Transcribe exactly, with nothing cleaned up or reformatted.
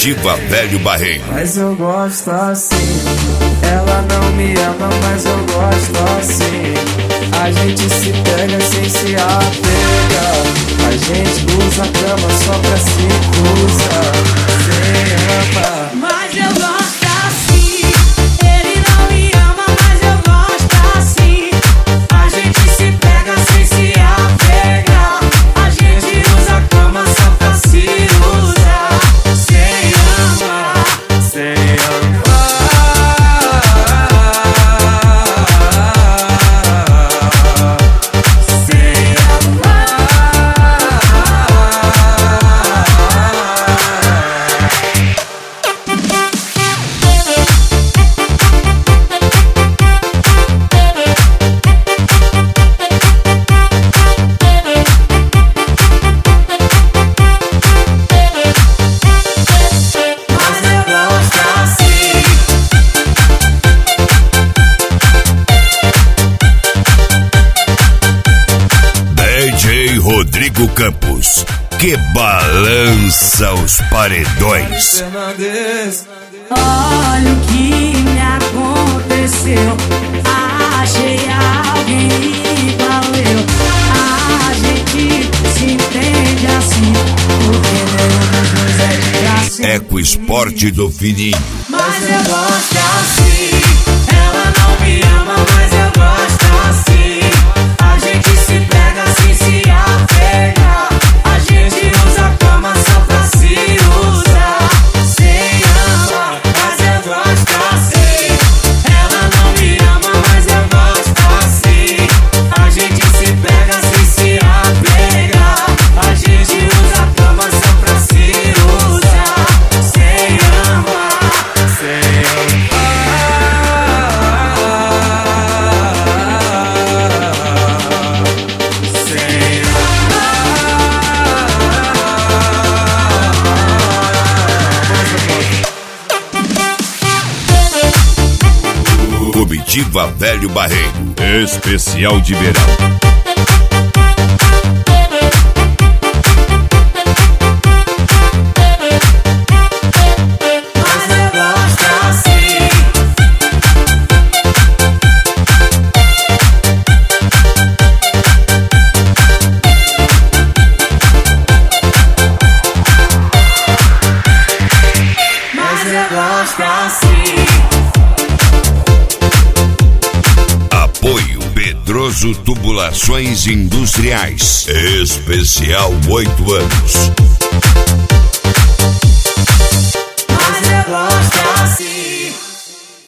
Comitiva Velho Barreiro. Mas eu gosto assim. Ela não me ama, mas eu gosto assim. A gente se pega sem se apegar. A gente usa a cama só pra se cruzar. Sem amar. Mas eu gosto assim. Ele não me ama, mas eu gosto assim. A gente se pega sem se apegar. A gente usa a cama só pra se usar. Sem amar, Sem amar. Rodrigo Campos, que balança os paredões. olha o que me aconteceu. Achei alguém igual eu. A gente se entende assim, porque nenhum dos dois é de graça. Eco Esporte do Fininho. Mas eu gosto assim. Ela não me ama, mas eu gosto assim. A gente se pega sem se apegar. A gente usa a cama só pra se usar. Sem amar, mas eu gosto assim. Ela não me ama, mas eu gosto assim. A gente se pega sem se apegar. A gente usa a cama só pra se usar. Sem amar, Sem Comitiva Velho Barreiro, especial de verão. mas eu gosto assim. Mas eu gosto assim. Apoio Pedroso Tubulações Industriais, especial oito anos. Mas eu gosto assim.